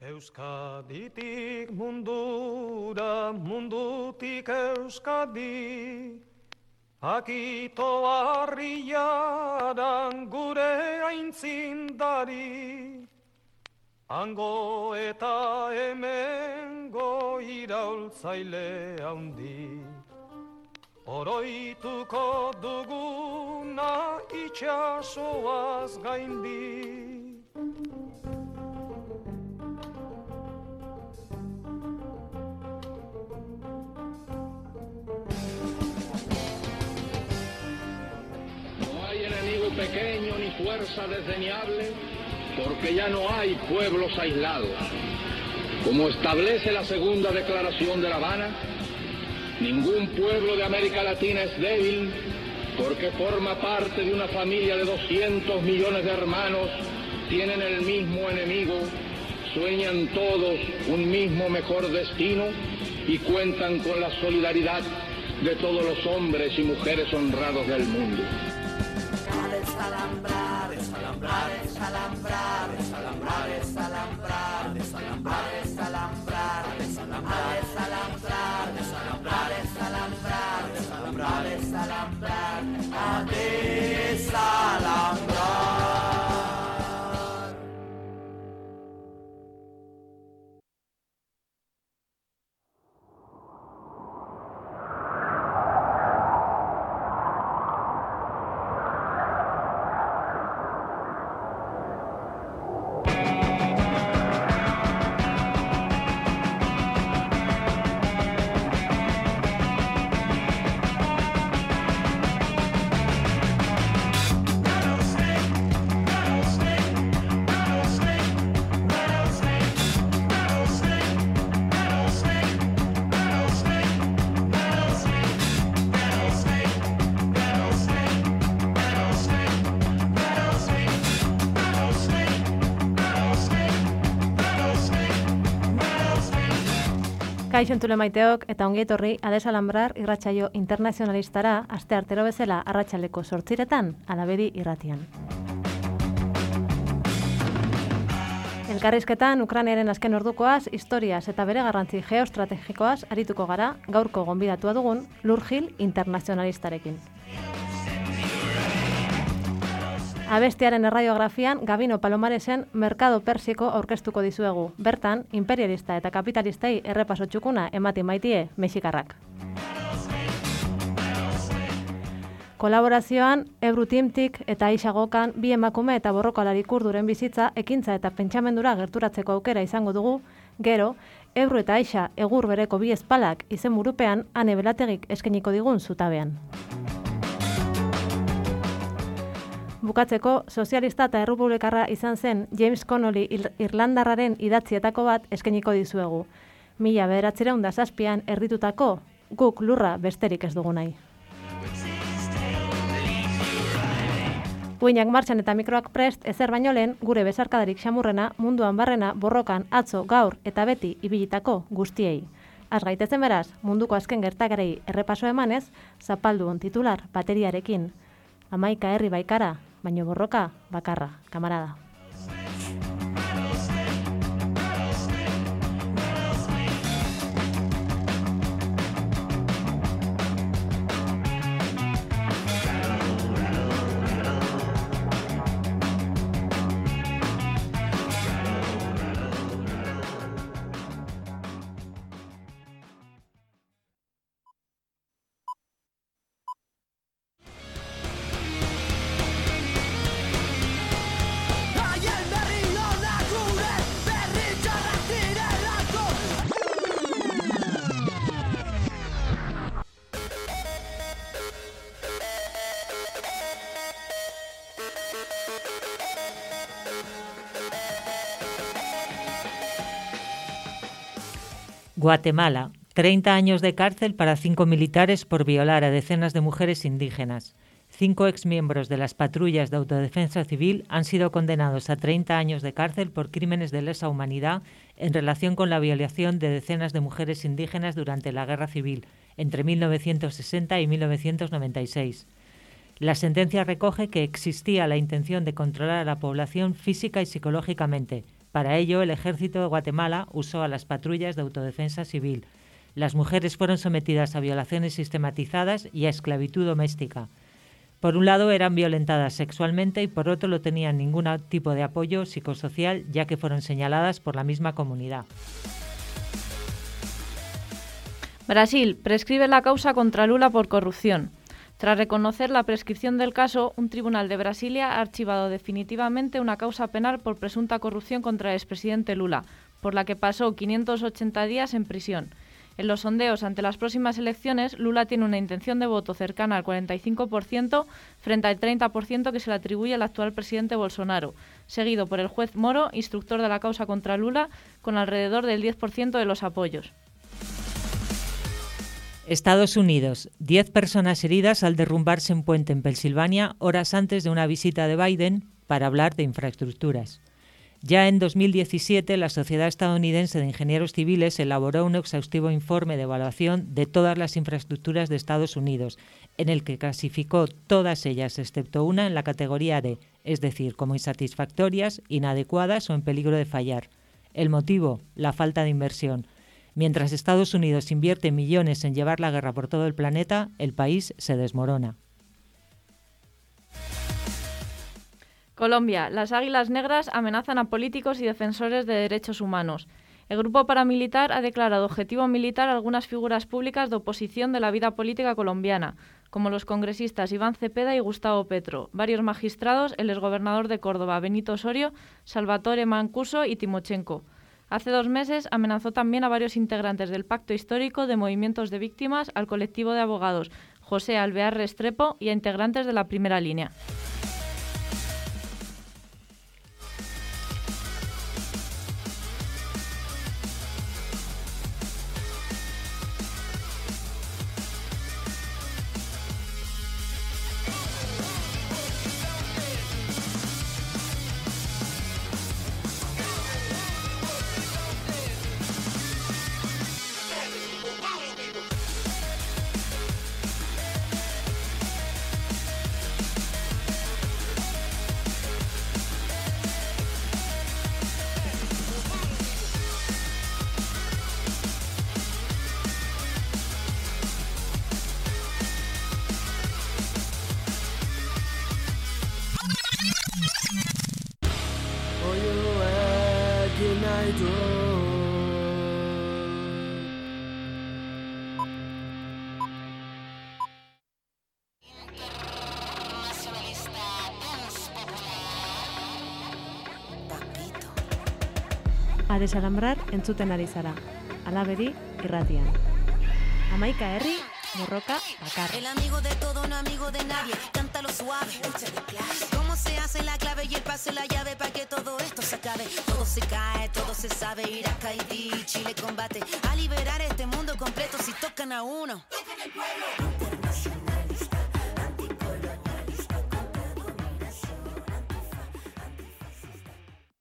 Euskaditik mundura, mundutik Euskadi, akito harriaran gure aintzindari, hango eta hemengo iraultzaile handi, oroituko duguna itxasoaz gaindi. Pequeño ni fuerza desdeñable, porque ya no hay pueblos aislados. Como establece la segunda declaración de La Habana, ningún pueblo de América Latina es débil porque forma parte de una familia de 200 millones de hermanos, tienen el mismo enemigo, sueñan todos un mismo mejor destino y cuentan con la solidaridad de todos los hombres y mujeres honrados del mundo. Desalambrar, desalambrar, desalambrar, desalambrar, desalambrar, desalambrar, desalambrar, desalambrar, desalambrar, desalambrar, desalambrar, desalambrar, desalambrar, desalambrar. Kaixo entzule maiteok eta ongi etorri Desalambrar irratsaio internazionalistara asteartero bezala arratsaldeko 8:00 Alabedi irratian. Elkarrizketan Ukrainaren azken ordukoaz, historiaz eta bere garrantzi geoestrategikoaz arituko gara gaurko gonbidatua dugun Lurgil internazionalistarekin. Abestiaren erradiografian Gabino Palomaresen Merkado Persiko aurkeztuko dizuegu. Bertan, imperialista eta kapitalistei errepaso txukuna ematen baitie mexikarrak. Kolaborazioan, Ebru Timtik eta Aixa Gokan bi emakume eta borrokalari kurduren bizitza ekintza eta pentsamendura gerturatzeko aukera izango dugu, gero, Ebru eta Aixa egur bereko bi espalak izenburupean Ane Belategik eskainiko digun zutabean. Bukatzeko, sozialista eta errepublikarra izan zen James Connolly Irlandarraren idatzietako bat eskainiko dizuegu. 1907an erditutako Guk lurra besterik ez dugu nahi. Uinak martxan eta mikroak prest, ezer baino lehen, gure besarkadarik xamurrena, munduan barrena, borrokan, atzo, gaur eta beti ibilitako guztiei. Az gaitezen beraz, munduko azken gertakarei errepaso emanez, zapaldun titular bateriarekin. 11 herri baikara, baino borroka bakarra, kamarada. Guatemala, 30 años de cárcel para 5 militares por violar a decenas de mujeres indígenas. 5 exmiembros de las patrullas de autodefensa civil han sido condenados a 30 años de cárcel por crímenes de lesa humanidad en relación con la violación de decenas de mujeres indígenas durante la Guerra Civil, entre 1960 y 1996. La sentencia recoge que existía la intención de controlar a la población física y psicológicamente, Para ello, el ejército de Guatemala usó a las patrullas de autodefensa civil. Las mujeres fueron sometidas a violaciones sistematizadas y a esclavitud doméstica. Por un lado, eran violentadas sexualmente y por otro no tenían ningún tipo de apoyo psicosocial, ya que fueron señaladas por la misma comunidad. Brasil prescribe la causa contra Lula por corrupción. Tras reconocer la prescripción del caso, un tribunal de Brasilia ha archivado definitivamente una causa penal por presunta corrupción contra el expresidente Lula, por la que pasó 580 días en prisión. En los sondeos ante las próximas elecciones, Lula tiene una intención de voto cercana al 45% frente al 30% que se le atribuye al actual presidente Bolsonaro, seguido por el juez Moro, instructor de la causa contra Lula, con alrededor del 10% de los apoyos. Estados Unidos. 10 personas heridas al derrumbarse un puente en Pensilvania horas antes de una visita de Biden para hablar de infraestructuras. Ya en 2017, la Sociedad Estadounidense de Ingenieros Civiles elaboró un exhaustivo informe de evaluación de todas las infraestructuras de Estados Unidos, en el que clasificó todas ellas, excepto una, en la categoría D, es decir, como insatisfactorias, inadecuadas o en peligro de fallar. El motivo, la falta de inversión. Mientras Estados Unidos invierte millones en llevar la guerra por todo el planeta, el país se desmorona. Colombia. Las Águilas Negras amenazan a políticos y defensores de derechos humanos. El grupo paramilitar ha declarado objetivo militar a algunas figuras públicas de oposición de la vida política colombiana, como los congresistas Iván Cepeda y Gustavo Petro, varios magistrados, el exgobernador de Córdoba, Benito Osorio, Salvatore Mancuso y Timochenko. Hace 2 meses amenazó también a varios integrantes del Pacto Histórico de Movimientos de Víctimas, al colectivo de abogados José Alvear Restrepo y a integrantes de la Primera Línea. A desalambrar entzuten ari zara. Alabedi irratian. Hamaika herri, borroka bakarra. El amigo de todo, no amigo de nadie. Cántalo suave. ¿Cómo se hace la clave y el pase la llave para que todo esto se acabe? Todo se cae, todo se sabe. Irak, Haití, Chile combate a liberar este mundo completo si tocan a uno. Tocan el pueblo. Internacionalista, anticolonialista, contra dominación, antifascista.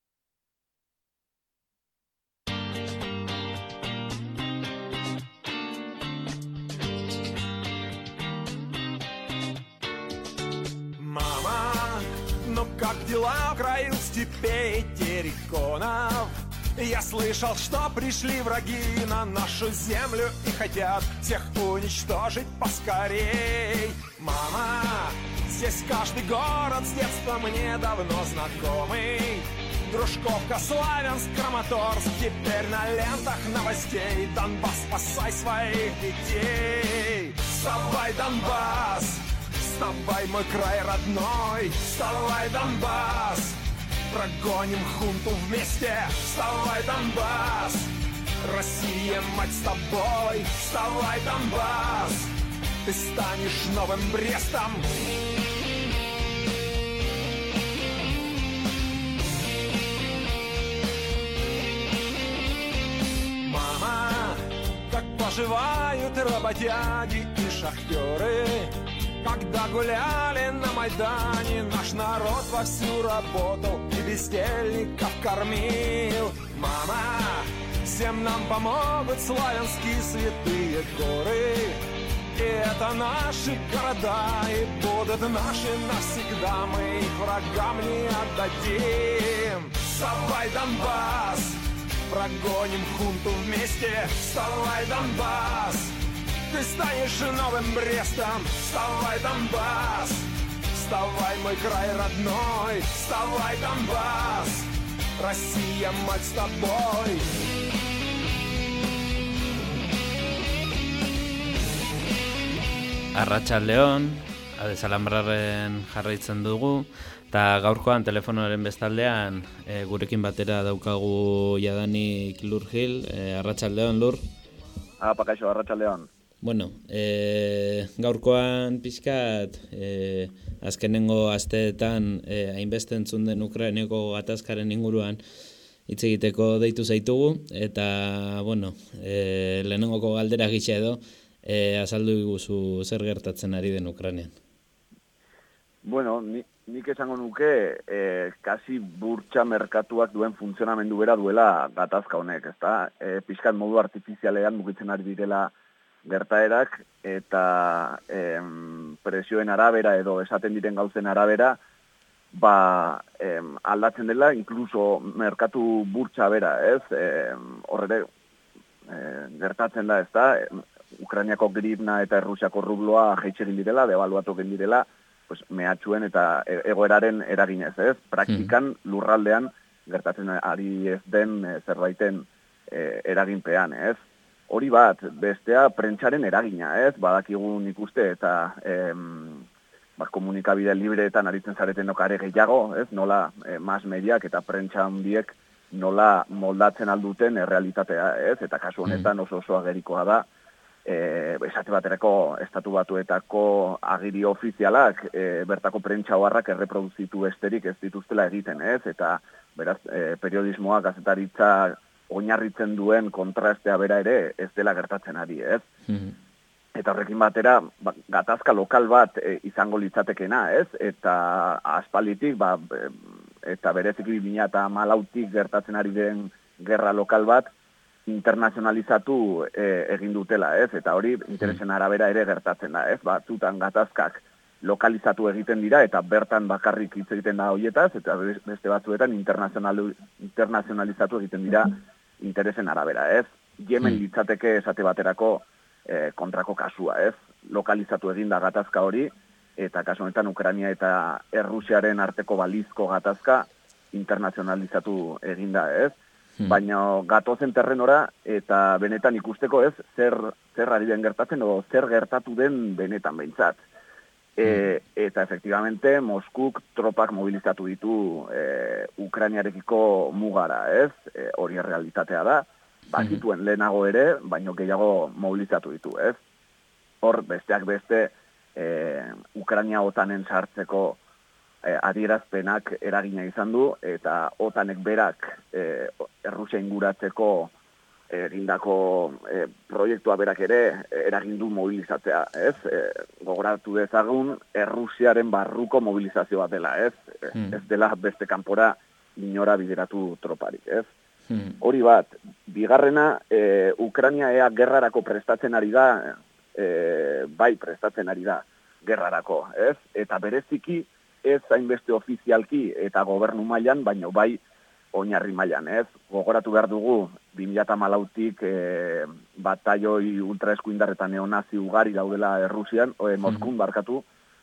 Ну как дела в краю степей терриконов? Я слышал, что пришли враги на нашу землю и хотят всех уничтожить поскорей. Мама, здесь каждый город с детства мне давно знакомый. Дружковка, Славянск, Краматорск, теперь на лентах новостей. Донбасс, спасай своих детей. Вставай, Донбасс! Вставай, мой край родной, вставай, Донбасс, прогоним хунту вместе, вставай, Донбасс, Россия, мать, с тобой, вставай, Донбасс, ты станешь новым Брестом. Мама, как поживают работяги и шахтеры? Когда гуляли на Майдане, наш народ вовсю работал и бездельников кормил. Мама, всем нам помогут славянские святые горы. И это наши города, и будут наши навсегда. Мы их врагам не отдадим. Вставай, Донбасс, прогоним хунту вместе. Вставай, Донбасс, ты станешь новым Брестом. Вставай, Донбасс, вставай, мой край родной. Вставай, Донбасс, Россия, мать, с тобой. Arratsaldeon, Adesalambrarren jarraitzen dugu, eta gaurkoan telefonoaren bestaldean gurekin batera daukagu jadanik Lur Gil. Arratsaldeon, Lur. Pakaixo, arratsaldeon. Bueno, gaurkoan pixkat, azkenengo asteetan hainbeste entzun den Ukraineko gatazkaren inguruan hitz egiteko deitu zaitugu, eta, bueno, lehenengoko galdera gisa edo, azaldu iguzu zer gertatzen ari den Ukrainian. Bueno, nik esango nuke kasi burtsa merkatuak duen funtzionamendu bera duela gatazka honek, ezta? Pixkat modu artifizialean mugitzen ari direla gertaerak, eta presioen arabera edo esaten diren gauzen arabera, aldatzen dela, inkluso merkatu burtsa bera, ez? Horre gertatzen da, ezta? Ukrainiako grivna eta Errusiako rubloa jaitsi egin direla, debaluatu egin direla, pues, mehatxuen eta egoeraren eraginez, ez? Praktikan lurraldean gertatzen ari ez den zerbaiten eraginpean, ez? Hori bat, bestea prentsaren eragina, ez? Badakigun ikuste eta komunikabide libreetan aritzen zaretenok are gehiago, ez? Nola mas mediak eta prentsa handiek nola moldatzen alduten errealitatea, ez? Eta kasu honetan oso agerikoa da, esate baterako Estatu Batuetako agiri ofizialak bertako prentsa oharrak erreproduzitu besterik ez dituztela egiten, ez? Eta beraz, periodismoa, gazetaritza oinarritzen duen kontrastea bera ere ez dela gertatzen ari, ez? Eta horrekin batera, gatazka lokal bat izango litzatekena, ez? Eta aspalditik, eta bereziki 2014tik gertatzen ari den gerra lokal bat, internazionalizatu egin dutela, ez? Eta hori interesen arabera ere gertatzen da, ez? Batzutan gatazkak lokalizatu egiten dira eta bertan bakarrik hitz egiten da hoietaz, eta beste batzuetan internazionalizatu egiten dira interesen arabera, ez? Yemen litzateke esate baterako kontrako kasua, ez? Lokalizatu egin da gatazka hori, eta kasu honetan Ukraina eta Errusiaren arteko balizko gatazka internazionalizatu egin da, ez? Baina gatozen terrenora eta benetan ikusteko, ez, zer ari den gertatzen edo zer gertatu den benetan behintzat. Eta efectivamente Moskuk tropak mobilizatu ditu Ukrainiarekiko mugara, ez? Hori realitatea da, bazituen lehenago ere, baino gehiago mobilizatu ditu, ez? Hor besteak beste Ukrainia OTANen sartzeko adierazpenak eragina izan du, eta OTANek berak Errusia inguratzeko egindako proiektua berak ere eragin du mobilizatzea, ez? Gogoratu dezagun Errusiaren barruko mobilizazio bat dela, ez? Ez dela beste kanpora inora bideratu troparik, ez? Hori bat, bigarrena, Ukraina ea gerrarako prestatzen ari da, bai prestatzen ari da gerrarako, ez? Eta bereziki ez hainbeste ofizialki eta gobernu mailan, baino bai oinarri mailan, ez? Gogoratu behar dugu 2014tik bataioi ultraeskuindar eta neonazi ugari daudela Errusian, Moskun barkatu,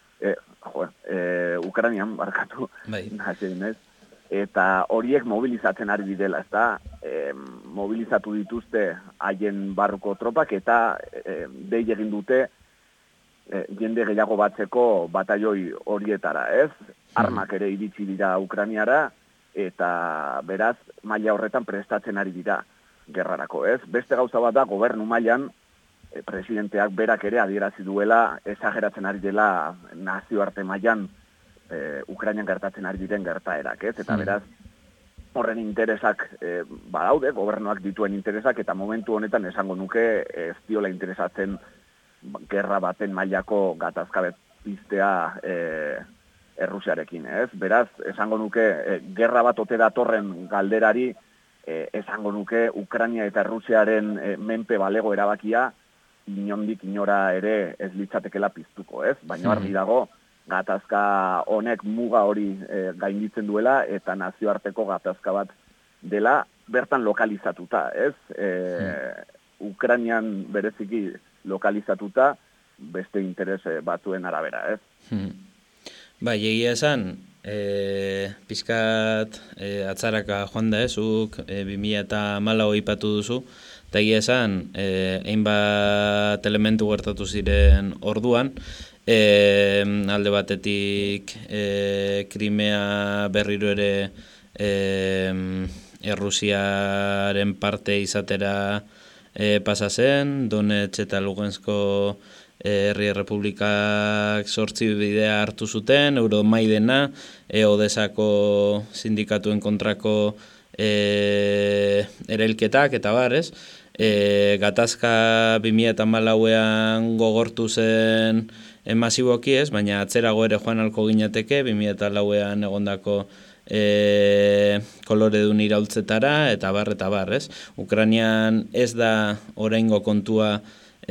Ukrainian barkatu, ez? Eta horiek mobilizatzen ari direla, ez da? Mobilizatu dituzte haien barruko tropak eta dei egin dute jende gehiago batzeko bataioi horietara, ez? Armak ere iritsi dira Ukrainiara, eta beraz, maila horretan prestatzen ari dira gerrarako, ez? Beste gauza bat da, gobernu mailan, presidenteak berak ere adierazi duela, exageratzen ari dela nazioarte mailan Ukrainian gertatzen ari diren gertaerak, ez? Eta beraz, horren interesak badaude, gobernuak dituen interesak, eta momentu honetan esango nuke ez diola interesatzen gerra baten mailako gatazka piztea Errusiarekin, ez? Beraz, esango nuke, gerra bat ote datorren galderari, esango nuke, Ukraina eta Errusiaren menpe balego erabakia, inondik inora ere ez litzatekela piztuko, ez? Baina argi dago, gatazka honek muga hori gainditzen duela, eta nazioarteko gatazka bat dela bertan lokalizatuta, ez? Ukrainian bereziki lokalizatuta, beste interes batzuen arabera, ez? Bai, egia esan, pizkat atzaraka joan da, zuk 2014 ipatu duzu, eta egia esan, hainbat elementu gertatu ziren orduan, alde batetik Krimea berriro ere Errusiaren parte izatera pasa zen, Donetsk eta Lugansko herri errepublikak 8 bidea hartu zuten, Euromaidena, Odesako sindikatuen kontrako erailketak eta bar, ez? Gatazka 2014ean gogortu zen masiboki, ez? Baina atzerago ere joan alko ginateke 2014ean egondako koloredun iraultzetara eta bar, ez? Ukrainian ez da oraingo kontua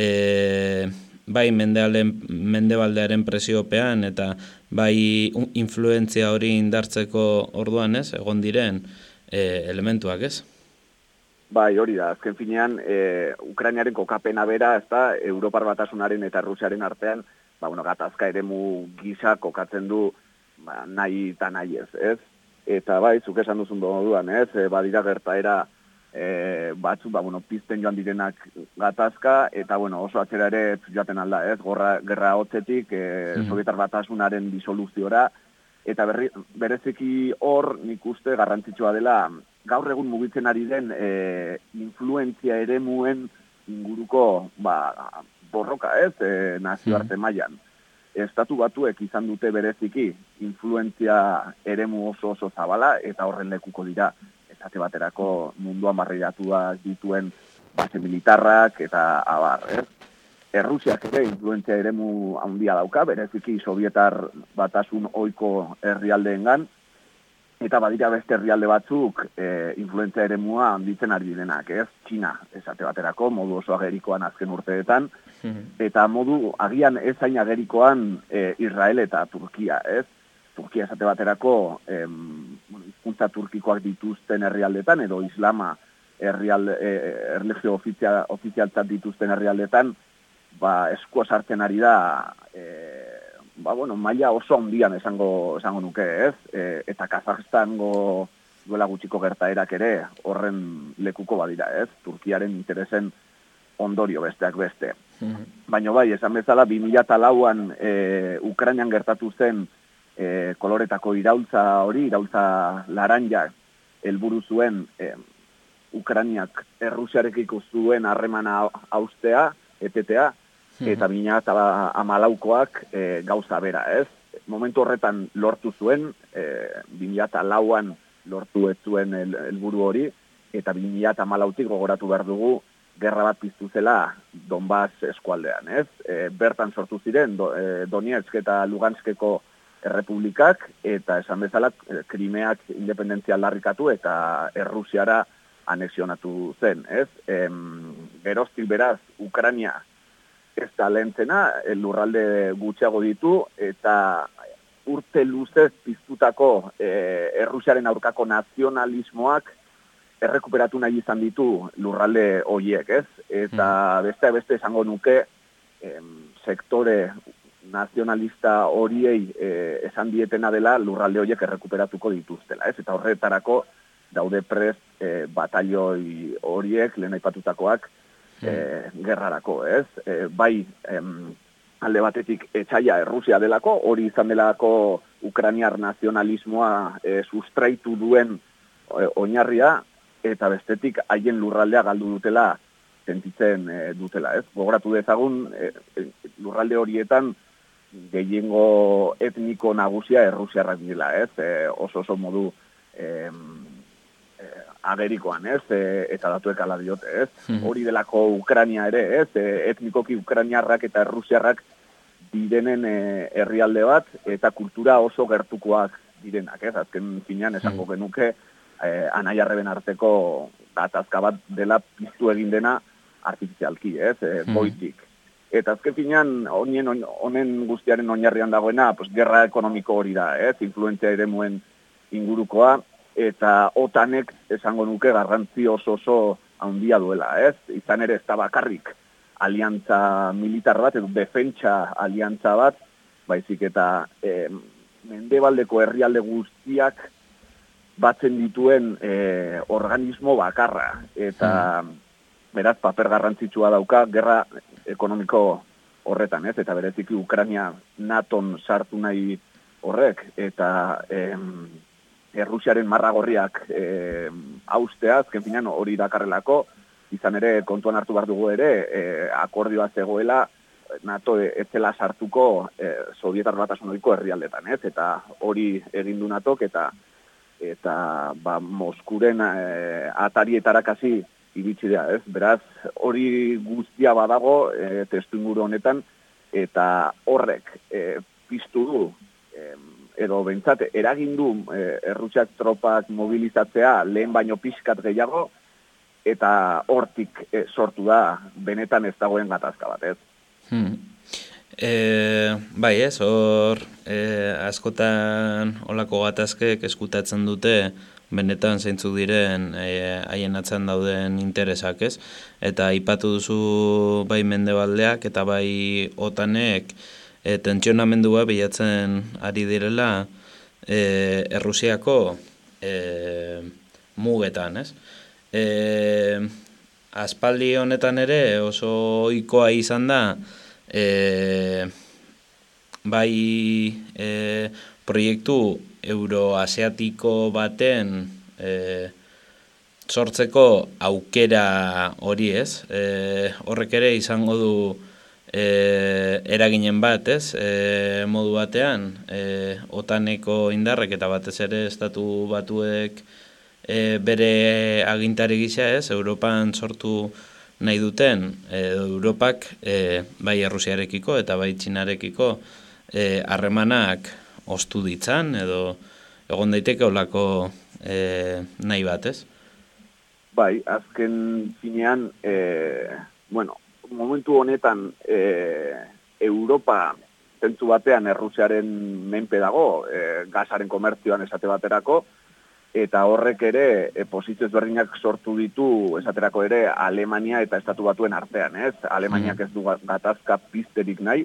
bai mendebaldearen presiopean eta bai influentzia hori indartzeko orduan, ez? Egon diren elementuak, ez? Bai, hori da. Azken finean, Ukrainiaren kokapena bera, ez da, Europar Batasunaren eta Rusiaren artean, gatazka eremu gisa kokatzen du nahi eta nahi ez? Eta bai, zuk esan duzun moduan, ez? Badira gertaera batzu, pizten joan direnak gatazka, eta oso atzera ere joaten alda, ez? Gerra hotzetik, Sovietar Batasunaren disoluziora, eta bereziki hor nik uste garrantzitsua dela, gaur egun mugitzen ari den influentzia eremuen inguruko borroka, ez? Nazioarte mailan. Estatu Batuek izan dute bereziki influentzia eremu oso zabala, eta horren lekuko dira esate baterako munduan barriratuak dituen base militarrak eta abar, ez? Errusiak ere influentzia eremu handia dauka, bereziki Sovietar Batasun ohiko herrialdeengan, eta badira beste herrialde batzuk influentzia eremua handitzen ari direnak, ez? Txina, esate baterako, modu oso agerikoan azken urteetan, eta modu agian ez hain agerikoan Israel eta Turkia, ez? Turkia esate baterako hizkuntza turkikoak dituzten herrialdetan, edo islama erlijio ofizialtzat dituzten herrialdetan, esku sartzen ari da maila oso handian esango nuke, ez? Eta Kazajstango duela gutxiko gertaerak ere horren lekuko badira, ez? Turkiaren interesen ondorio besteak beste. Baina bai, esan bezala 2004an Ukrainian gertatu zen koloretako iraultza laranjak helburu zuen Ukrainiak Errusiarekiko zuen harremana haustea, etetea, eta 2014koak gauza bera, ez? Momentu horretan lortu zuen, 2004an lortu ez zuen helburu hori, eta 2014tik gogoratu behar dugu gerra bat piztu zela Donbass eskualdean, ez? Bertan sortu ziren Donetsk eta Luganskeko errepublikak, eta esan bezala Krimeak independentzia aldarrikatu eta Errusiara anexionatu zen, ez? Geroztik beraz, Ukraina ez da lehentzena, lurralde gutxiago ditu, eta urte luzez piztutako Errusiaren aurkako nazionalismoak errekuperatu nahi izan ditu lurralde horiek, ez? Eta beste esango nuke sektore nazionalista horiei esan dietena dela lurralde horiek errekuperatuko dituztela, ez? Eta horretarako daude prest batalioi horiek, lehen aipatutakoak, gerrarako, ez? Bai, alde batetik etxaia Errusia delako, hori izan delako ukrainiar nazionalismoa sustraitu duen oinarria, eta bestetik haien lurraldea galdu dutela sentitzen dutela, ez? Gogoratu dezagun, lurralde horietan gehiengo etniko nagusia errusiarrak dira, ez? Oso modu agerikoan, ez? Eta datuek ala diote, ez? Hori delako Ukraina ere, ez? Etnikoki ukrainiarrak eta errusiarrak direnen herrialde bat, eta kultura oso gertukoak direnak, ez? Azken finean esango genuke anai-arreben arteko gatazka bat dela piztu egin dena artifizialki, ez? Goitik. Eta azken finean, honen guztiaren oinarrian dagoena, pues, gerra ekonomiko hori da, influentzia eremuen ingurukoa, eta OTANek esango nuke garrantzi oso handia duela, Izan ere ez da bakarrik aliantza militar bat, edo defentsa aliantza bat, baizik eta mendebaldeko herrialde guztiak batzen dituen organismo bakarra. Eta beraz, paper garrantzitsua dauka gerra ekonomiko horretan, eta bereziki Ukraina NATOn sartu nahi horrek, eta Errusiaren marragorriak haustea, azken finean hori dakarrelako, izan ere kontuan hartu behar dugu ere, akordioa zegoela, NATO ez zela sartuko Sovietar Batasuneko herrialdetan, eta hori egin du NATOk, eta Moskuren atarietarakasi iritsi da, Beraz, hori guztia badago testuinguru honetan, eta horrek piztu du, edo behintzat, eragin du Errusiak tropak mobilizatzea lehen baino pixkat gehiago, eta hortik sortu da benetan ez dagoen gatazka bat, Bai, hor askotan olako gatazkek eskutatzen dute benetan zeintzuk diren haien atzean dauden interesak, Eta aipatu duzu bai Mendebaldeak eta bai OTANek tentsionamendua bilatzen ari direla Errusiako mugetan, Aspaldi honetan ere oso ohikoa izan da bai proiektu euroasiatiko baten sortzeko aukera hori, horrek ere izango du eraginen bat, modu batean, OTANeko indarrek eta batez ere estatu batuek bere agintari gisa, Europan sortu nahi duten, Europak bai Errusiarekiko eta bai Txinarekiko harremanak ostu ditzan, edo egon daiteke olako nahi bat, Bai, azken finean, momentu honetan Europa zentzu batean Errusiaren menpe dago, gasaren komertzioan esate baterako, eta horrek ere posizio ezberdinak sortu ditu esaterako ere Alemania eta Estatu Batuen artean, Alemaniak ez du gatazka pizterik nahi,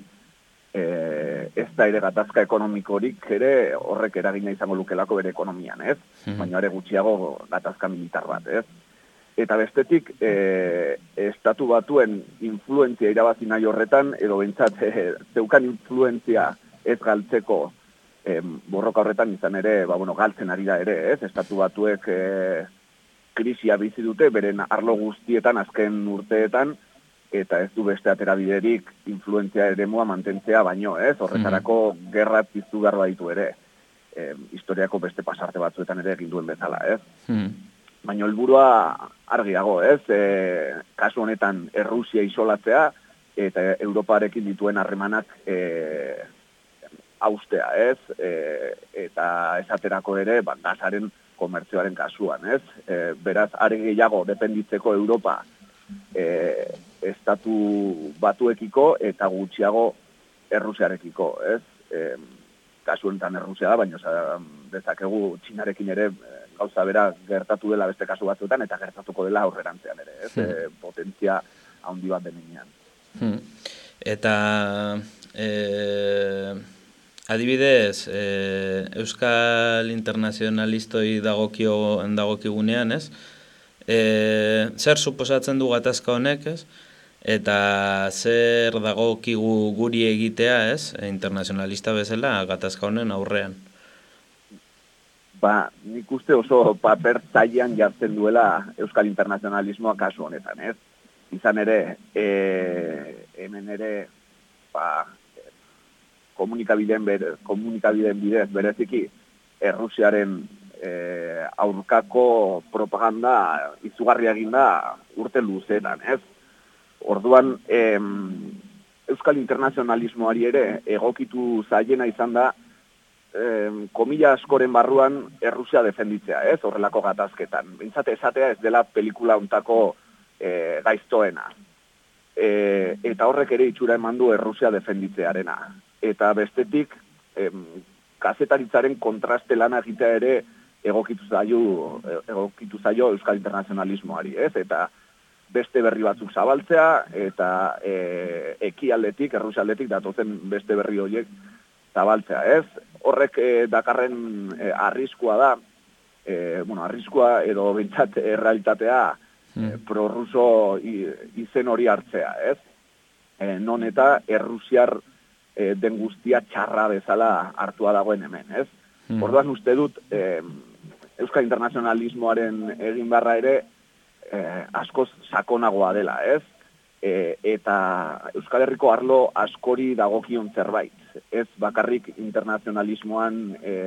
ez da ere gatazka ekonomikorik ere horrek eragina izango lukelako bere ekonomian, baina ere gutxiago gatazka militar bat, Eta bestetik, Estatu Batuen influentzia irabazi nahi horretan, edo bentsat, zeukan influentzia ez galtzeko borroka horretan izan ere, galtzen ari da ere, Estatu Batuek krisia bizi dute, beren arlo guztietan azken urteetan, eta ez du beste aterabiderik influentzia eremua mantentzea baino, horretarako gerra piztu behar baditu ere, historiako beste pasarte batzuetan ere egin duen bezala, Baina helburua argiago, kasu honetan Errusia isolatzea eta Europarekin dituen harremanak haustea, eta esaterako ere gasaren komertzioaren kasuan, Beraz, are gehiago dependitzeko Europa Estatu Batuekiko eta gutxiago Errusiarekiko, Kasu honetan Errusia da, baina dezakegu Txinarekin ere gauza bera gertatu dela beste kasu batzuetan, eta gertatuko dela aurrerantzean ere, potentzia handi bat denean. Eta adibidez, Euskal Internazionalistoi dagokigunean, zer suposatzen du gatazka honek, eta zer dagokigu guri egitea, internazionalista bezala gatazka honen aurrean? Nik uste oso paper zailan jartzen duela Euskal Internazionalismoa kasu honetan, Izan ere, hemen ere, komunikabideen bidez bereziki, Errusiaren aurkako propaganda izugarria egin da urte luzeetan, Orduan, Euskal Internazionalismoari ere egokitu zaiena izan da, komila askoren barruan Errusia defenditzea, horrelako gatazketan. Bintzate esatea ez dela pelikula untako gaiztoena. eta horrek ere itxura eman du Errusia defenditzearena. Eta bestetik, kazetaritzaren kontraste lana egitea ere egokitu zaio Euskal Internazionalismoari, ez? Eta beste berri batzuk zabaltzea, eta ekialdetik, Errusialdetik datozen beste berri horiek zabaltzea, ez? Horrek dakarren arriskua da, arriskua edo behintzat errealitatea prorruso izen hori hartzea, ez? Non eta Errusiar den guztia txarra bezala hartua dagoen hemen, ez? Orduan uste dut, Euskal Internazionalismoaren egin barra ere askoz sakonagoa dela, ez? Eta Euskal Herriko arlo askori dagokion zerbait, ez bakarrik internazionalismoan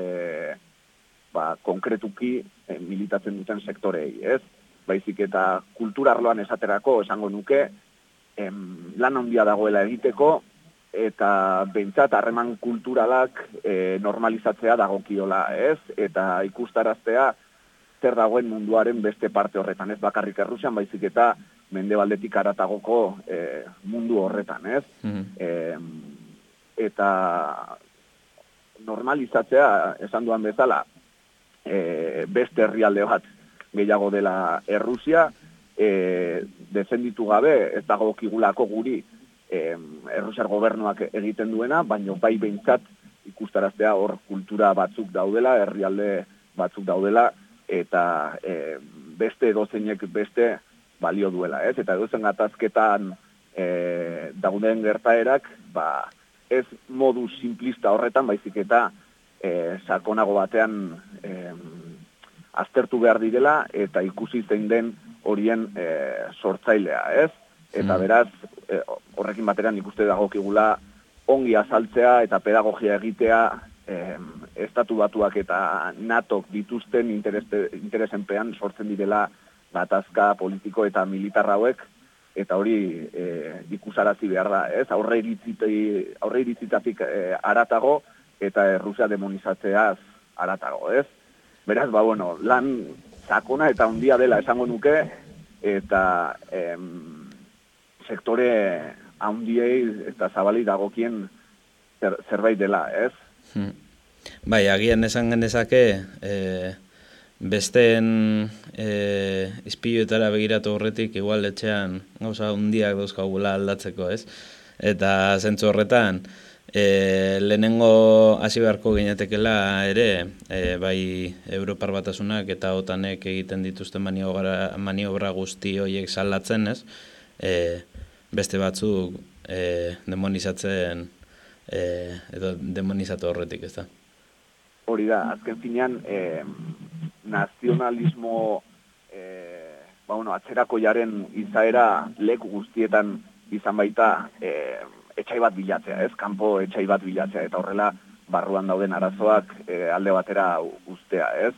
konkretuki militatzen duten sektorei, ez? Baizik eta kultura arloan esaterako esango nuke, lan handia dagoela egiteko, eta behintzat harreman kulturalak normalizatzea dagokiola, ez? Eta ikustaraztea zer dagoen munduaren beste parte horretan, ez bakarrik Errusian, baizik eta mendebaldetik haratagoko mundu horretan, ez? Eta normalizatzea, esan duan bezala, beste herrialde bat gehiago dela Errusia, defenditu gabe, ez dagokigulako guri Errusiar gobernuak egiten duena, baina bai behintzat ikustaraztea hor kultura batzuk daudela, herrialde batzuk daudela, eta beste edozeinek beste balio duela, ez? Eta edozen gatazketan dauden gertaerak, ez modu simplista horretan, baizik eta sakonago batean aztertu behar direla, eta ikusi zein den horien sortzailea, ez? Eta beraz, horrekin bateran ikuste dagokigula ongi azaltzea eta pedagogia egitea estatu batuak eta NATOk dituzten interesenpean sortzen direla gatazka politiko eta militar hauek, eta hori ikusarazi behar da, ez? Aurre iritzitatik haratago eta Errusia demonizatzeaz haratago, ez? Beraz, lan sakona eta handia dela esango nuke, eta sektore handiei eta zabali dagokien zerbait dela, ez? Bai, agian esan genezake, besteen izpiluetara begiratu horretik, igual etxean gauza handiak dauzkagula aldatzeko, ez? Eta zentzu horretan, lehenengo hasi beharko ginetekela ere, bai Europar Batasunak eta OTANek egiten dituzten maniobra guzti horiek salatzen, ez? Beste batzuk demonizatzen edo demonizatu horretik, ez da? Hori da, azken finean nazionalismo atzerako jaren izaera leku guztietan izan baita etxai bat bilatzea, ez? Kanpo etxai bat bilatzea, eta horrela barruan dauden arazoak alde batera ustea, ez?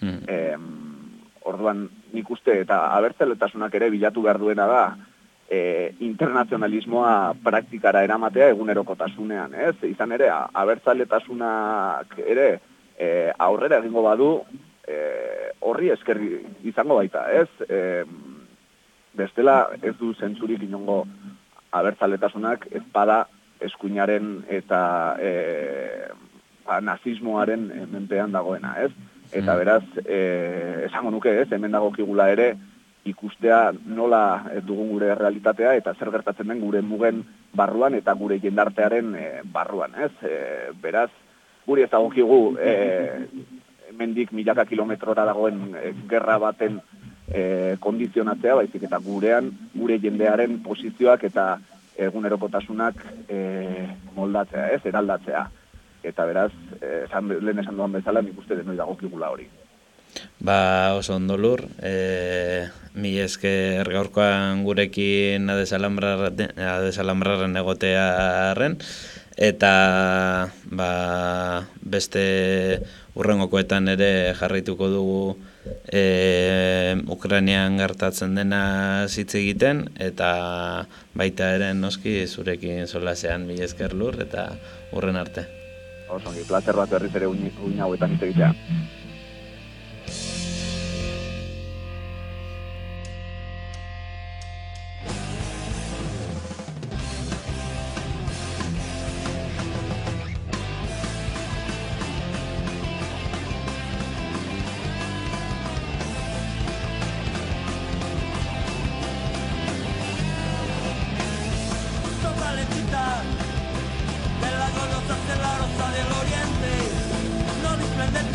Orduan nik uste eta abertzaletasunak ere bilatu behar duena da internazionalismoa praktikara eramatea egunerokotasunean, ez? Izan ere, abertzaletasunak ere aurrera egingo badu horri eskerri izango baita, ez? Bestela ez du zentzurik inongo abertzaletasunak ez bada eskuinaren eta nazismoaren menpean dagoena, ez? Eta beraz, esango nuke, ez? Hemen dagokigula ere ikustea nola dugun gure realitatea eta zer gertatzen den gure mugen barruan eta gure jendartearen barruan, ez? Beraz, guri ez dagokigu hemendik milaka kilometrora dagoen gerra baten kondizionatzea, baizik eta gure jendearen posizioak eta egunerokotasunak moldatzea, ez? Eraldatzea. Eta beraz, lehen esan duan bezala, nik uste denoi dagokigula hori. Oso ondo lur, mi esker gaurkoan gurekin adesalambrarren egotearen, eta beste urrengokoetan ere jarraituko dugu Ukrainian gertatzen dena hitz egiten, eta baita ere noski zurekin solasean mi esker lur, eta urren arte. Oso, plazer bat berriz ere uin hauetan hitz egitea.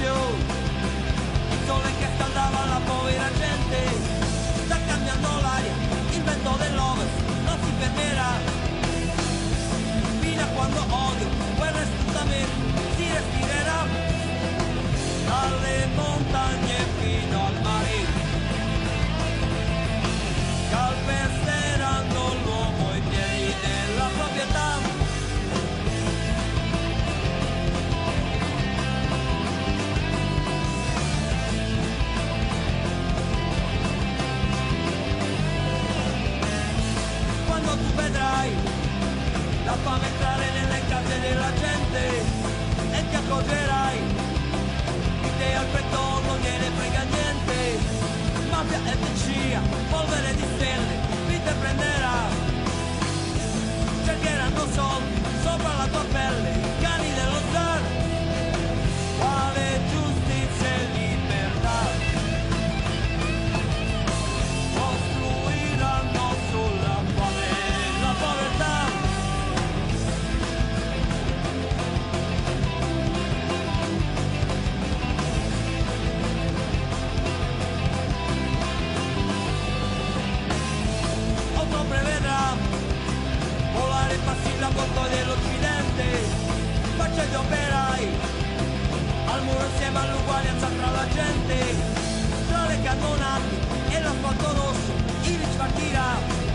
hoy. Il sole che scaldava la povera gente sta cambiando l'aria, il vento dell'ovest non si fermerà fino a quando odio, guerra e sfruttamento si respirerà dalle montagne fino al mare, calpesteranno l'uomo ai piedi della proprietà. Quando tu vedrai la fame entrare nelle case della gente e ti accorgerai che te al petto non gliene frega niente, mafia e BCA, polvere di stelle, vite prenderà, cercheranno soldi sopra la tua pelle, i cani dello zar, quale giustizia e libertà, costruiranno sulla fame e la povertà. Ottobre vedrà volare passiva a bordo dell'Occidente, faccia gli operai al muro insieme all'uguaglianza tra la gente, tra le cannonate e l'asfalto rosso il Rich partirà,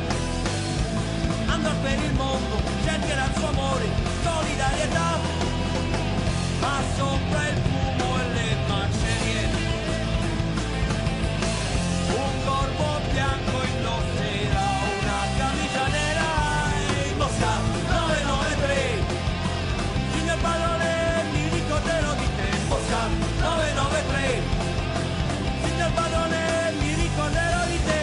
andrà per il mondo, cercherà il suo amore, solidarietà, ma sopra il fumo e le macerie un corpo bianco indosserà una camicia nera e in Mosca 993, signor padrone mi ricorderò di te, Mosca 993, signor padrone mi ricorderò di te.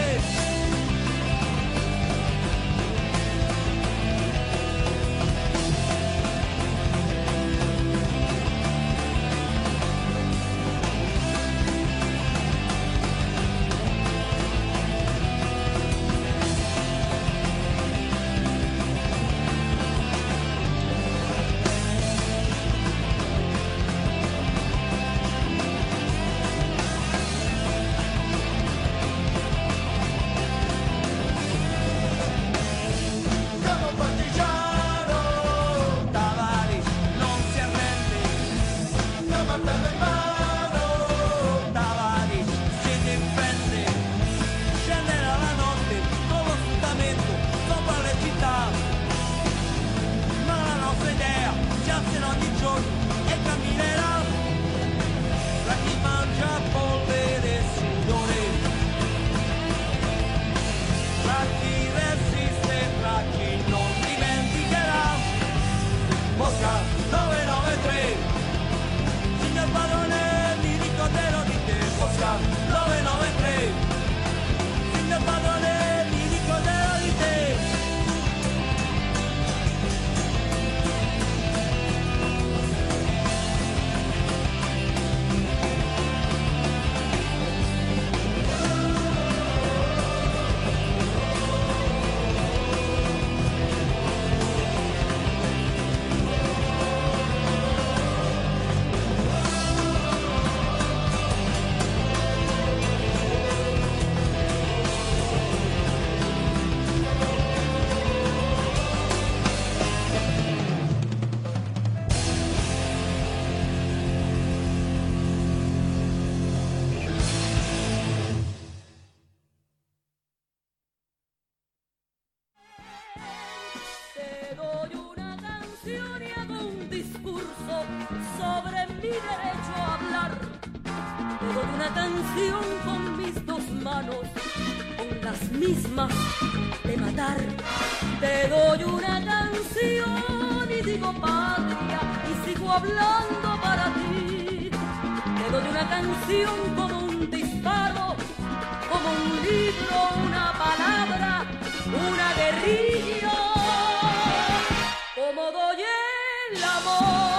Canción con mis dos manos, con las mismas de matar. Te doy una canción y digo patria y sigo hablando para ti. Te doy una canción como un disparo, como un libro, una palabra, una guerrilla, como doy el amor.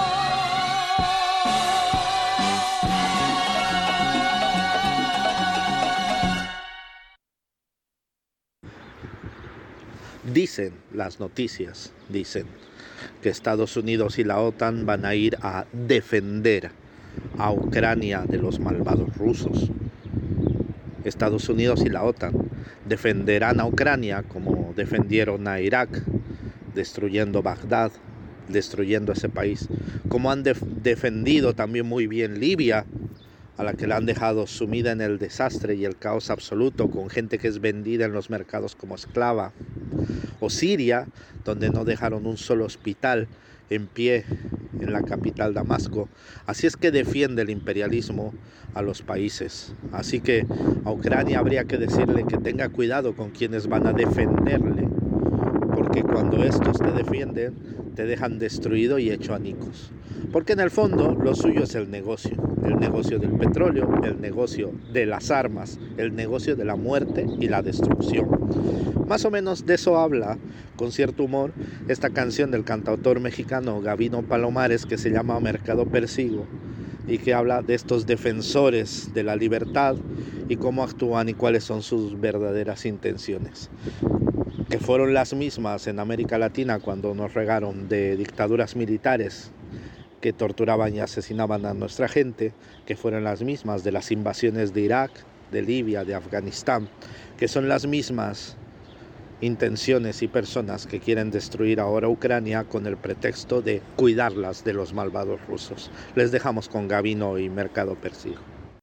Dicen las noticias, dicen que Estados Unidos y la OTAN van a ir a defender a Ucrania de los malvados rusos. Estados Unidos y la OTAN defenderán a Ucrania como defendieron a Irak, destruyendo Bagdad, destruyendo ese país, como han defendido también muy bien Libia, a la que la han dejado sumida en el desastre y el caos absoluto, con gente que es vendida en los mercados como esclava, o Siria, donde no dejaron un solo hospital en pie en la capital Damasco. Así es que defiende el imperialismo a los países. Así que a Ucrania habría que decirle que tenga cuidado con quienes van a defenderle, porque cuando estos te defienden, te dejan destruido y hecho anicos. Porque en el fondo lo suyo es el negocio del petróleo, el negocio de las armas, el negocio de la muerte y la destrucción. Más o menos de eso habla, con cierto humor, esta canción del cantautor mexicano Gabino Palomares, que se llama Mercado Persigo, y que habla de estos defensores de la libertad y cómo actúan y cuáles son sus verdaderas intenciones, que fueron las mismas en América Latina cuando nos regaron de dictaduras militares que torturaban y asesinaban a nuestra gente, que fueron las mismas de las invasiones de Irak, de Libia, de Afganistán, que son las mismas intenciones y personas que quieren destruir ahora Ucrania con el pretexto de cuidarlas de los malvados rusos. Les dejamos con Gabino y Mercado Persigo.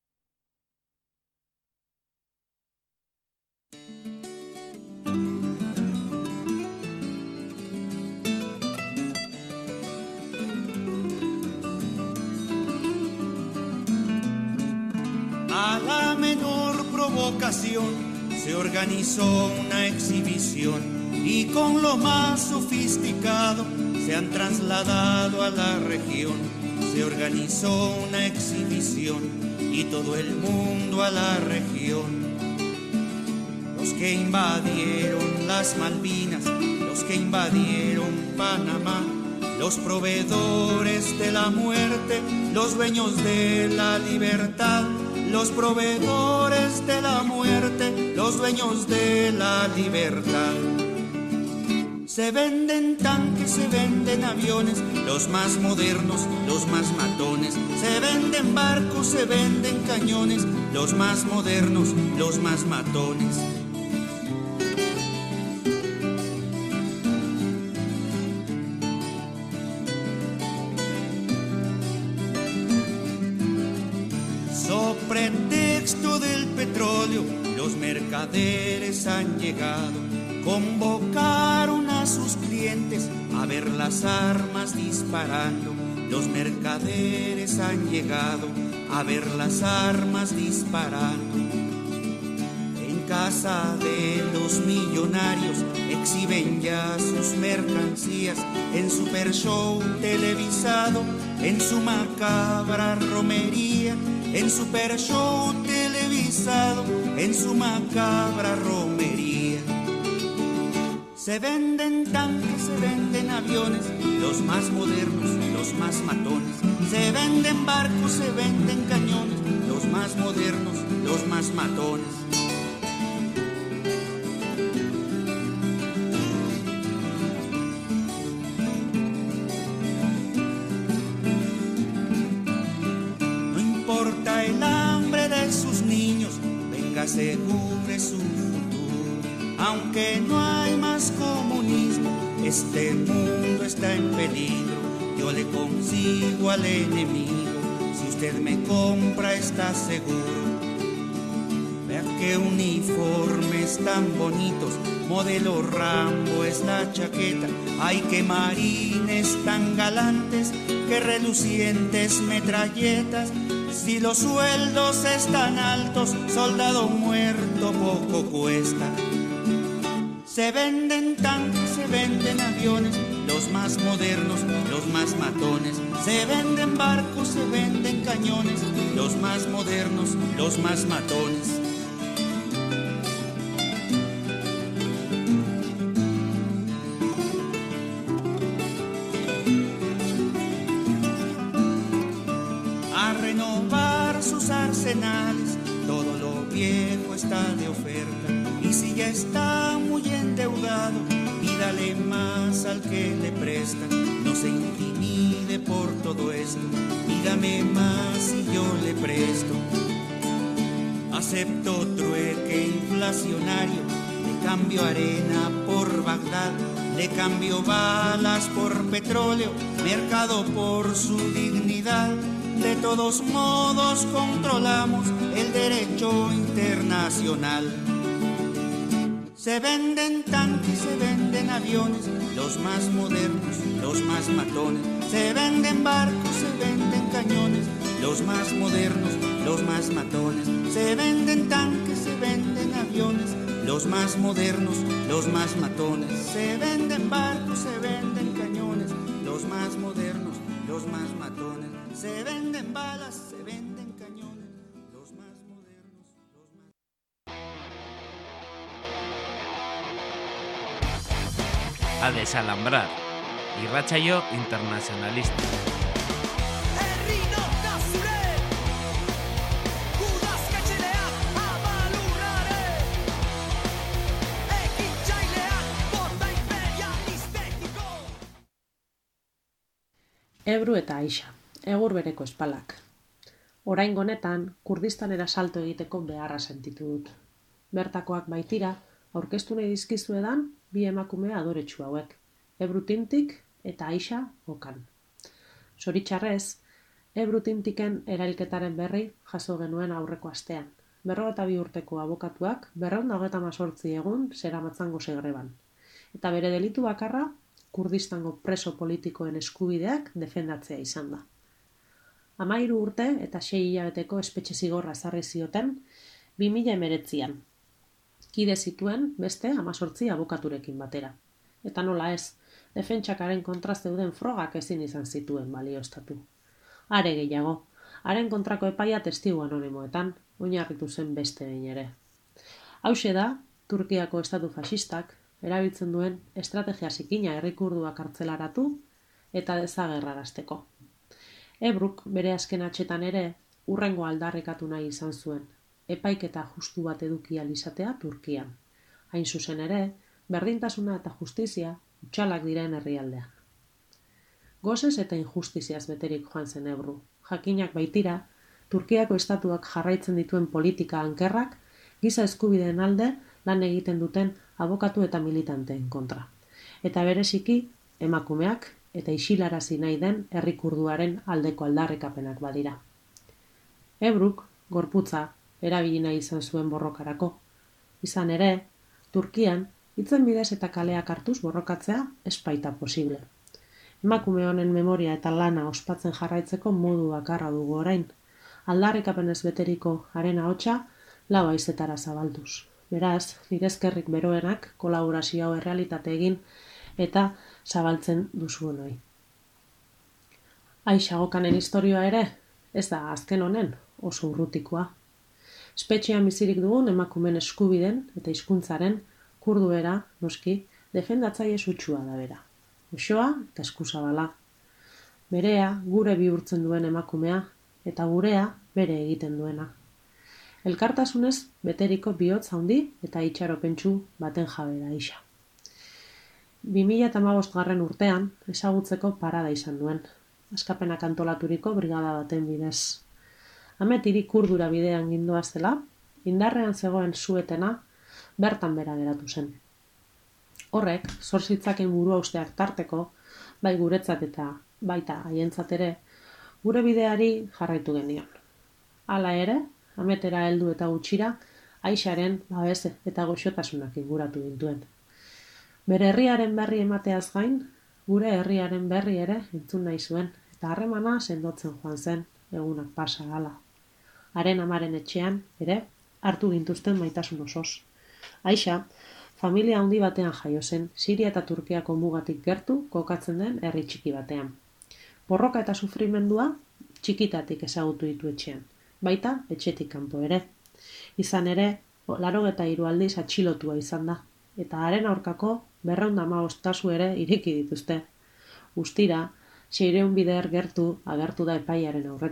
A la menor provocación se organizó una exhibición y con lo más sofisticado se han trasladado a la región. Se organizó una exhibición y todo el mundo a la región. Los que invadieron las Malvinas, los que invadieron Panamá, los proveedores de la muerte, los dueños de la libertad. Los proveedores de la muerte, los dueños de la libertad. Se venden tanques, se venden aviones, los más modernos, los más matones. Se venden barcos, se venden cañones, los más modernos, los más matones. Pretexto del petróleo, los mercaderes han llegado, convocaron a sus clientes a ver las armas disparando. Los mercaderes han llegado a ver las armas disparando. En casa de los millonarios exhiben ya sus mercancías en super show televisado, en su macabra romería. En super show televisado, en su macabra romería. Se venden tanques, se venden aviones, los más modernos, los más matones. Se venden barcos, se venden cañones, los más modernos, los más matones. El hambre de sus niños, venga, asegure su futuro. Aunque no hay más comunismo, este mundo está en peligro. Yo le consigo al enemigo, si usted me compra está seguro. Vea qué uniformes tan bonitos, modelo Rambo es la chaqueta. Ay, qué marines tan galantes, qué relucientes metralletas. Si los sueldos están altos, soldado muerto poco cuesta. Se venden tanques, se venden aviones, los más modernos, los más matones. Se venden barcos, se venden cañones, los más modernos, los más matones. todo lo viejo está de oferta. Y si ya está muy endeudado, pídale más al que le presta. No se intimide por todo esto, pídame más y yo le presto. Acepto trueque inflacionario, le cambio arena por Bagdad, le cambio balas por petróleo, mercado por su dignidad. De todos modos controlamos el derecho internacional. Se venden tanques, se venden aviones, los más modernos, los más matones. Se venden barcos, se venden cañones, los más modernos, los más matones. Se venden tanques, se venden aviones, los más modernos, los más matones. Se venden barcos, se venden cañones, los más modernos, los más matones. Se venden balas, se venden cañones, los más modernos, los más... A desalambrar. Irratsaio internacionalista. Ebru eta Aixa, egur bereko espalak. Oraingo honetan, Kurdistanera salto egiteko beharra sentitu dut. Bertakoak baitira, aurkeztu nahi dizkizuedan, bi emakume adoretsu hauek, Ebru Tintik eta Aixa Okan. Zoritxarrez, Ebru Tintiken erailketaren berri jaso genuen aurreko astean. 52 urteko abokatuak 228 egun zeramatzan gose greban. Eta bere delitu bakarra, Kurdistango preso politikoen eskubideak defendatzea izan da. 13 urte eta 6 hilabeteko espetxe zigorra ezarri zioten 2019an. Kide zituen beste 18 abokaturekin batera. Eta nola ez, defentsakaren kontra zeuden frogak ezin izan zituen balioztatu. Are gehiago, haren kontrako epaia testigu anonimoetan, oinarritu zen beste behin ere. Hauxe da, Turkiako estatu faxistak erabiltzen duen estrategia zikina herrikurduak kartzelaratu eta desagerrarazteko. Ebruk bere azken atxetan ere hurrengo aldarrikatu nahi izan zuen, epaiketa justu bat eduki ahal izatea Turkian. Hain zuzen ere, berdintasuna eta justizia hutsalak diren herrialdean. Gozez eta injustiziaz beterik joan zen Ebru. Jakinak baitira, Turkiako estatuak jarraitzen dituen politika ankerrak giza eskubideen alde lan egiten duten abokatu eta militanteen kontra. Eta bereziki, emakumeak eta isilarazi nahi den herrikurduaren aldeko aldarrikapenak badira. Ebruk, gorputza, erabili nahi izan zuen borrokarako. Izan ere, Turkian, hitzen bidez eta kaleak hartuz borrokatzea ez baita posible. Emakume honen memoria eta lana ospatzen jarraitzeko modu bakarra dugu orain. Aldarrikapenez beteriko haren ahotsa 4 haizetara zabalduz. Beraz, nire eskerrik beroenak kolaborazio hau errealitate egin eta zabaltzen duzuenoi. Aixa Okanen historia ere, ez da azken honen oso urrutikoa. Espetxean bizirik dugun emakumen eskubiden eta hizkuntzaren kurduera, noski, defendatzaile sutsua da bera. Osoa eta eskuzabala. Berea gure bihurtzen duen emakumea eta gurea bere egiten duena. Elkartasunez beteriko bihotz handi eta itxaropentsu baten jabe da Aixa. 2015 urtean ezagutzeko parada izan duen, askapenak antolaturiko brigada baten bidez. Amet hiri kurdura bidean gindoazela, indarrean zegoen suetena bertan bera geratu zen. Horrek, zor zitzaken burua usteak tarteko, bai guretzat eta baita haientzat ere, gure bideari jarraitu genion. Hala ere, ametera heldu eta gutxira, Aixaren babes eta goxotasunak inguratu gintuen. Bere herriaren berri emateaz gain, gure herriaren berri ere entzun nahi zuen, eta harremana sendotzen joan zen, egunak pasa hala. Haren amaren etxean, ere, hartu gintuzten maitasun osoz. Aixa, familia handi batean jaio zen, Siria eta Turkiako mugatik gertu kokatzen den herri txiki batean. Borroka eta sufrimendua txikitatik ezagutu ditu etxean, baita etxetik kanpo ere. Izan ere, 83 aldiz atxilotua izan da, eta haren aurkako 215 kasu ere ireki dituzte. Guztira, 600 bider gertu agertu da epaiaren aurretik,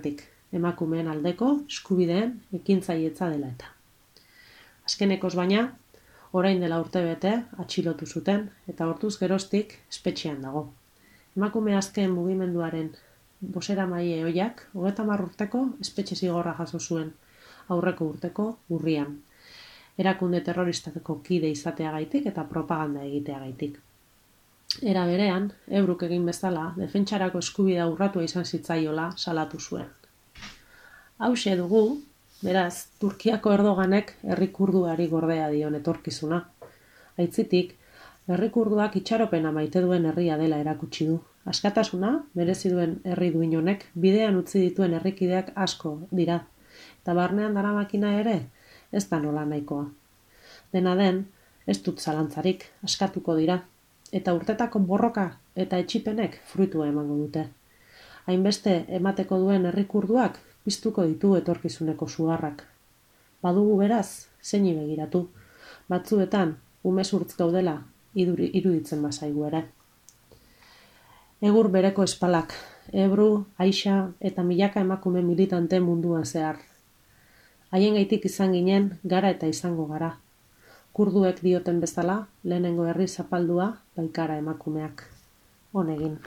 emakumeen aldeko eskubideen ekintzailetza dela eta. Azkenekoz baina, orain dela urtebete atxilotu zuten eta hortuz geroztik espetxean dago. Emakume azken mugimenduaren bozeramaile ohiak 30 urteko espetxe zigorra jaso zuen aurreko urteko urrian. Erakunde terroristateko kide izateagaitik eta propaganda egiteagaitik. Era berean, Ebruk egin bezala, defentsarako eskubidea urratua izan zitzaiola salatu zuen. Hauxe dugu, beraz, Turkiako Erdoganek herri kurduari gordea dion etorkizuna. Aitzitik, herri kurduak itxaropena maite duen herria dela erakutsi du. Askatasuna, merezi duen herri duin honek, bidean utzi dituen herrikideak asko dira. Eta barnean daramakina ere, ez da nola nahikoa. Dena den, ez dut zalantzarik, askatuko dira. Eta urtetako borroka eta etxipenek fruitua emango dute. Hainbeste emateko duen herri kurduak piztuko ditu etorkizuneko sugarrak. Badugu beraz, zeini begiratu. Batzuetan, umezurtz gaudela iruditzen bazaigu ere. Egur bereko espalak, Ebru, Aixa eta milaka emakume militante munduan zehar. Haiengaitik izan ginen, gara eta izango gara. Kurduek dioten bezala, lehenengo herri zapaldua, baikara emakumeak. Honegin.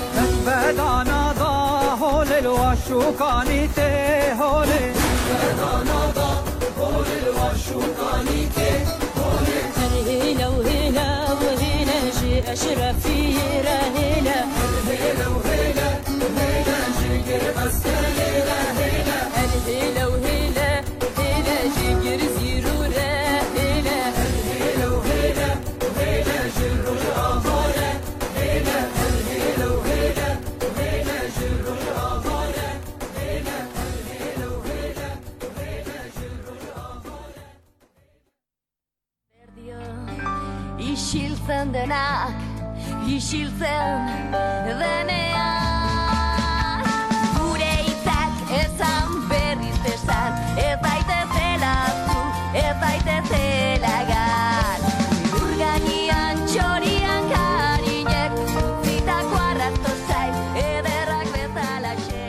شوكاني تهولي هلا وهلا وهلا جي أشرفي هلا هلا وهلا وهلا جي قرب هلا هلا وهلا هلا جي قرزي رورا هلا هلا وهلا وهلا جي رورا هلا هلا هلا وهلا وهلا جي رورا هلا هلا هلا وهلا وهلا جي رورا Isiltzen denak, isiltzen denean gure hitzak esan berriz esan ez daitezela zu, ez daitezela gar urganian txorian karinek utzitako arrasto zain ederrak bezalaxe.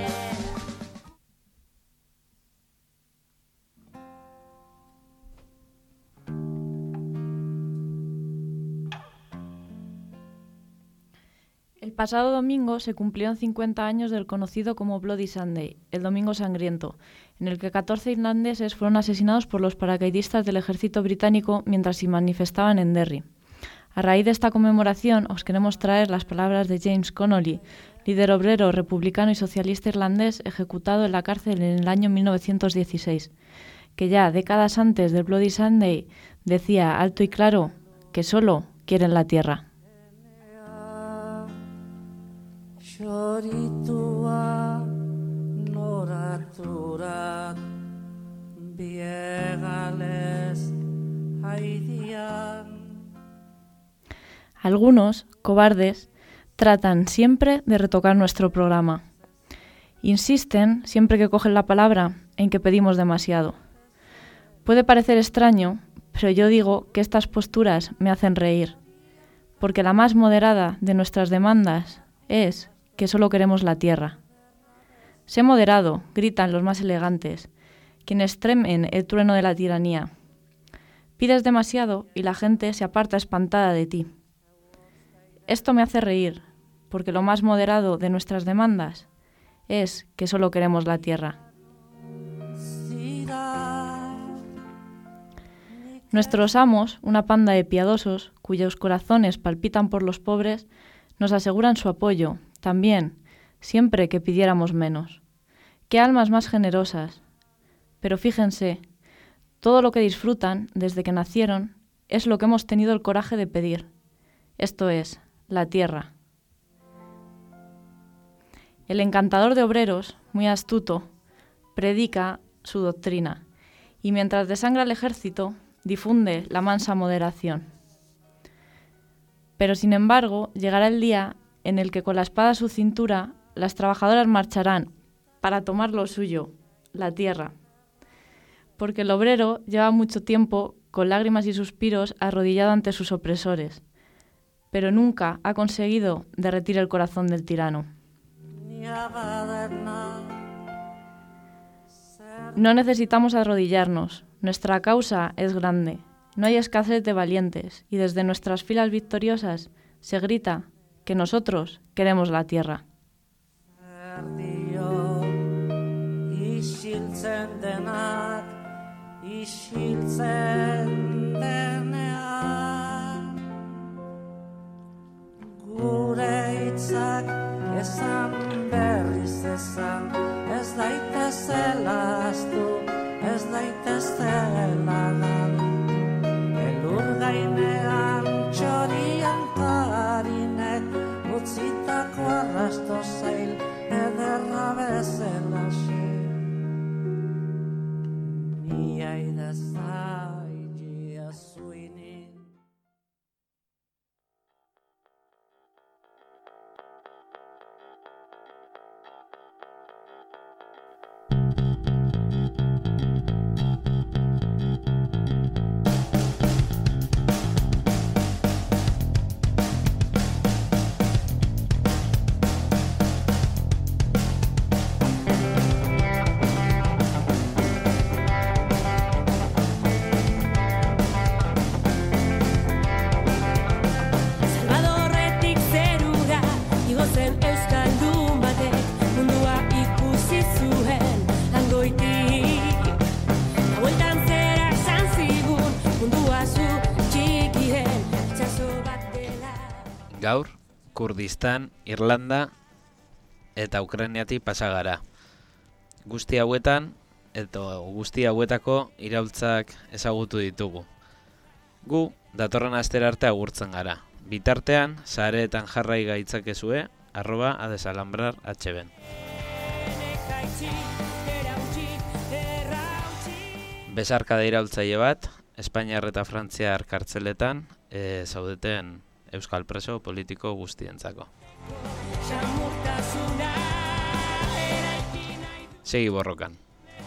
El pasado domingo se cumplieron 50 años del conocido como Bloody Sunday, el Domingo Sangriento, en el que 14 irlandeses fueron asesinados por los paracaidistas del ejército británico mientras se manifestaban en Derry. A raíz de esta conmemoración os queremos traer las palabras de James Connolly, líder obrero, republicano y socialista irlandés ejecutado en la cárcel en el año 1916, que ya décadas antes del Bloody Sunday decía alto y claro que solo quieren la tierra. Txoritua noraturat biegales haidian. Algunos, cobardes, tratan siempre de retocar nuestro programa. Insisten, siempre que cogen la palabra, en que pedimos demasiado. Puede parecer extraño, pero yo digo que estas posturas me hacen reír, porque la más moderada de nuestras demandas es que solo queremos la tierra. Sé moderado, gritan los más elegantes, quienes temen el trueno de la tiranía. Pides demasiado y la gente se aparta espantada de ti. Esto me hace reír, porque lo más moderado de nuestras demandas es que solo queremos la tierra. Nuestros amos, una panda de piadosos, cuyos corazones palpitan por los pobres, nos aseguran su apoyo, también, siempre que pidiéramos menos. ¡Qué almas más generosas! Pero fíjense, todo lo que disfrutan desde que nacieron es lo que hemos tenido el coraje de pedir. Esto es, la tierra. El encantador de obreros, muy astuto, predica su doctrina y mientras desangra el ejército, difunde la mansa moderación. Pero sin embargo, llegará el día en el que con la espada a su cintura las trabajadoras marcharán para tomar lo suyo, la tierra. Porque el obrero lleva mucho tiempo, con lágrimas y suspiros, arrodillado ante sus opresores, pero nunca ha conseguido derretir el corazón del tirano. No necesitamos arrodillarnos, nuestra causa es grande, no hay escasez de valientes, y desde nuestras filas victoriosas se grita que nosotros queremos la tierra. Isiltzen denak, isiltzen denean, gure hitzak esan berriz esan, ez daitezela ahaztu, ez daitezela gal, elur gainean txorian karinek utzitako arrasto zail ederra bezalaxe. Niai da zaila zuinin. Gaur, Kurdistan, Irlanda eta Ukrainiatik pasa gara. Guzti hauetako iraultzak ezagutu ditugu. Gu, datorren astera arte agurtzen gara. Bitartean, sareetan jarrai gaitzakezue, @adesalambrar@hben. Besarkada iraultzaile bat, Espainiar eta Frantziar kartzeletan zaudeten euskal preso politiko guztientzako. Segi borrokan.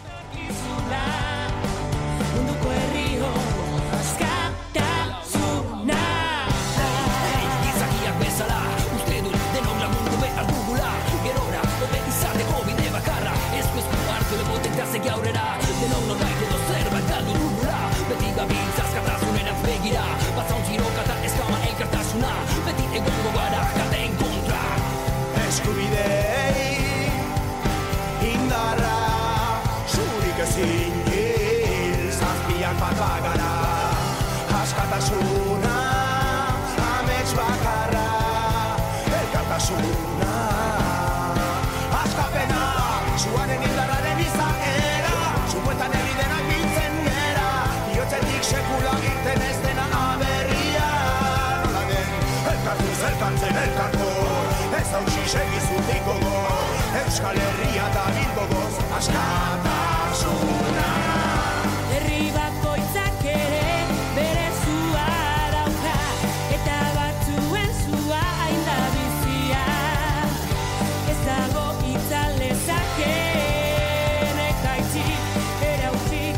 Segi aurrera, denon norbait edo zerbait galdu dugula. Beti gabiltza askatasunerantz begira, bazaun txiroka eta eskama elkartasuna. Beti egongo gara kateen kontra. Eskubidei indarra zurik ezin hil. Zazpiak bat bagara, askatasuna amets bakarra. Elkartasuna askapena zuaren indarraren izaera. Zuetan herri denak biltzen gera, bihotzetik sekula irten ez dena aberria. Nola den, elkartuz elkartzen elkartu, ez hautsi segizutik gogo. Euskal Herria da bilgogoz, askatasuna. Herri bakoitzak ere bere zua dauka, eta batzuen zua hain da bizia. Ez dago itzalezakeen ekaitzik, erautzik,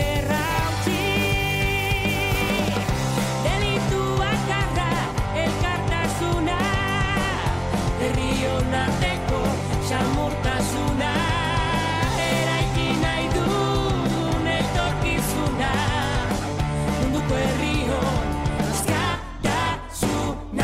errautzik. Delituak arra, elkartasuna, herri honarteko samurtasuna. Eraiki nahi duen etorkizuna, munduko herri hon askatasuna.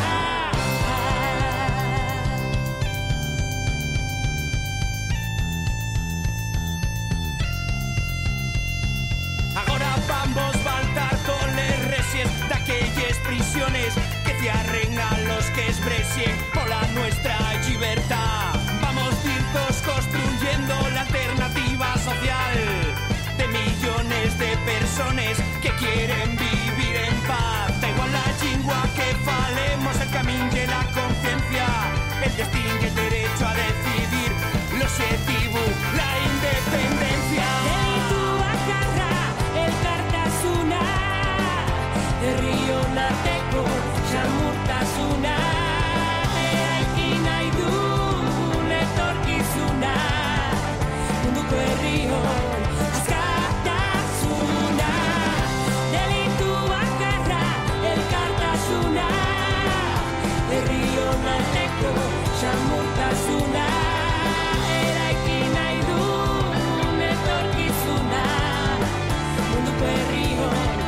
Ahora vamos a saltar con les recién de aquellas prisiones que cierren a los que exprecien por la nuestra libertad. Vamos juntos construyendo la alternativa social de millones de personas que quieren vivir en paz. Da igual la lengua que falemos, el camino de la conciencia, el destino y el derecho a decidir, l'objetivo, la independencia. Delituak arra, elkartasuna, herri honarteko samurtasuna. Eraiki nahi duen etorkizuna, munduko herri hon askatasuna. Delituak arra, elkartasuna, herri honarteko samurtasuna. Eraiki nahi duen etorkizuna, munduko herri hon